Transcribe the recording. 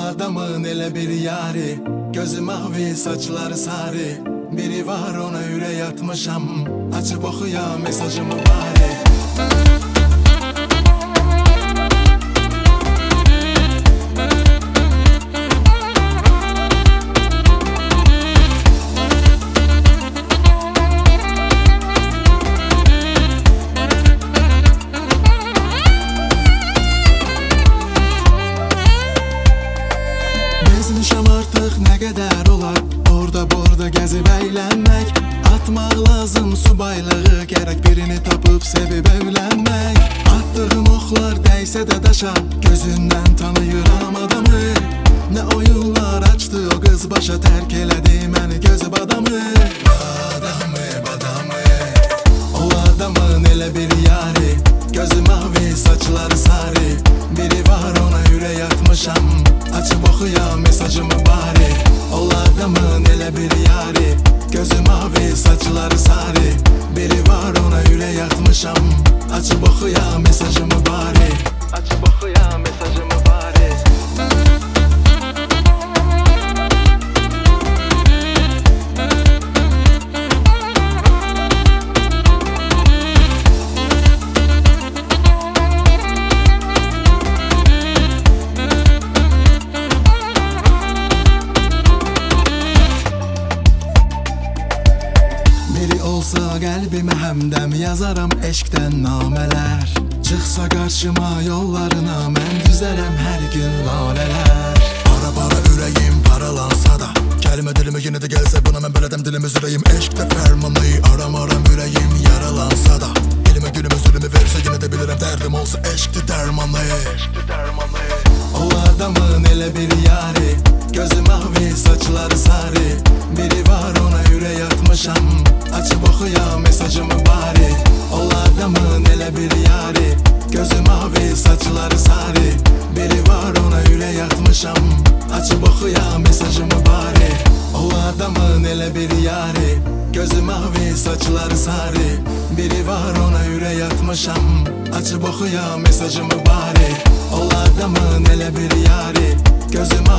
adamın elə bir yari, gözü mavi, saçları sarı. Biri var ona ürək atmışam, açıb oxuya mesajımı bari. Bezmişəm artıq nə qədər olar, orada burada gəzib əylənmək. Atmaq lazım subaylığı, gərək birini tapıb sevib evlənmək. Attığım oxlar dəysə də daşa, gözündən tanıyıram adamı. Nə oyunlar açdı o qız başa, tərk elədi məni gözü badamı. Badamı, o adamın elə bir yari, gözü mavi, saçları sarı. Biri var ona ürək atmışam, açıb oxuya mesajımı bari. O adamın elə bir yari, gözü mavi, saçları sarı. Biri var ona ürək atmışam, açıb oxuya mesajımı bari. Açıb oxuya mesajımı bari. Olsa qəlbimə həmdəm yazaram eşqdən namələr. Çıxsa qarşıma yollarına mən düzərəm hər gün lalələr. Para ürəyim paralansa da, kəlmə dilimə yenə də gəlsə buna mən bələdəm, dilimiz ürəyim eşqdə fərmanı. Aram ürəyim yaralansa da, elime gülümü zulümü versə yenə də bilirəm dərdim olsa eşqdir dərmanı. O adamın elə bir yari, gözü mavi, saçları sarı. Biri var ona ürək atmışam, açıb oxuya mesajımı bari. O adamın elə bir yari, gözü mavi, saçları sarı. Biri var ona ürək atmışam, açıb oxuya mesajımı bari. O adamın elə bir yari, gözü mavi, saçları sarı. Biri var ona ürək atmışam, açıb oxuya mesajımı bari. O adamın elə bir yari, gözü mavi.